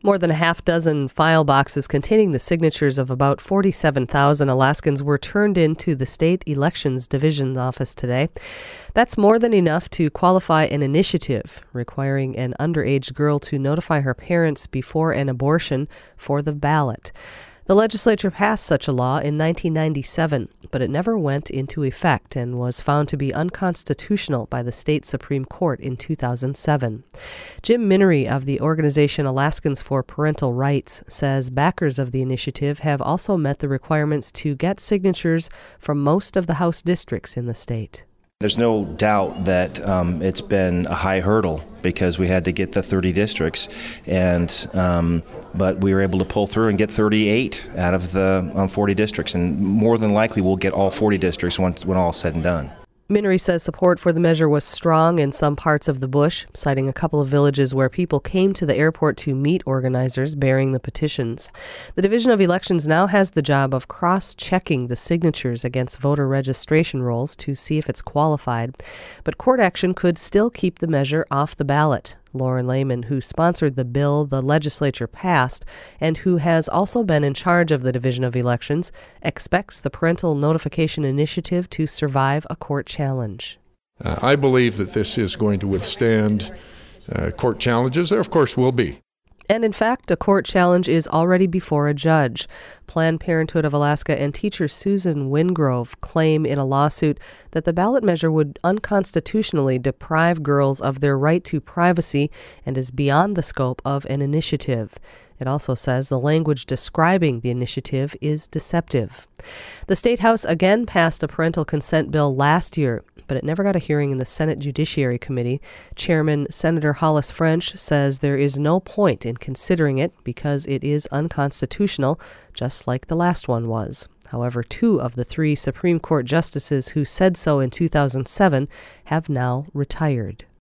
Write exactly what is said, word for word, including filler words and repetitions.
More than a half dozen file boxes containing the signatures of about forty-seven thousand Alaskans were turned into the State Elections Division office today. That's more than enough to qualify an initiative requiring an underage girl to notify her parents before an abortion for the ballot. The legislature passed such a law in nineteen ninety-seven, but it never went into effect and was found to be unconstitutional by the state Supreme Court in two thousand seven. Jim Minery of the organization Alaskans for Parental Rights says backers of the initiative have also met the requirements to get signatures from most of the House districts in the state. There's no doubt that um, it's been a high hurdle because we had to get the thirty districts, and um, but we were able to pull through and get thirty-eight out of the um, forty districts, and more than likely we'll get all forty districts once when all is said and done. Minery says support for the measure was strong in some parts of the bush, citing a couple of villages where people came to the airport to meet organizers bearing the petitions. The Division of Elections now has the job of cross-checking the signatures against voter registration rolls to see if it's qualified, but court action could still keep the measure off the ballot. Lauren Lehman, who sponsored the bill the legislature passed and who has also been in charge of the Division of Elections, expects the parental notification initiative to survive a court challenge. Uh, I believe that this is going to withstand uh, court challenges. There, of course, will be. And in fact, a court challenge is already before a judge. Planned Parenthood of Alaska and teacher Susan Wingrove claim in a lawsuit that the ballot measure would unconstitutionally deprive girls of their right to privacy and is beyond the scope of an initiative. It also says the language describing the initiative is deceptive. The State House again passed a parental consent bill last year, but it never got a hearing in the Senate Judiciary Committee. Chairman Senator Hollis French says there is no point in considering it because it is unconstitutional, just like the last one was. However, two of the three Supreme Court justices who said so in two thousand seven have now retired.